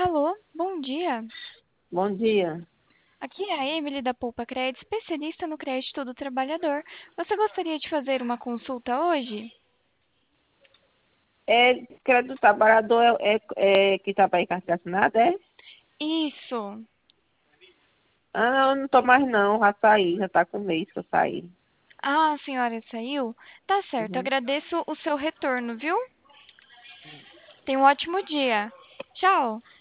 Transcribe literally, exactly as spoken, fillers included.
Alô, bom dia. Bom dia. Aqui é a Emily da Poupa Crédito, especialista no crédito do trabalhador. Você gostaria de fazer uma consulta hoje? É crédito do trabalhador é, é, é que trabalha em carteira assinada, é? Isso. Ah, eu não tô mais não, já saí, já tá com um mês que eu saí. Ah, a senhora saiu? Tá certo, Uhum. agradeço o seu retorno, viu? Tenha um ótimo dia. Tchau.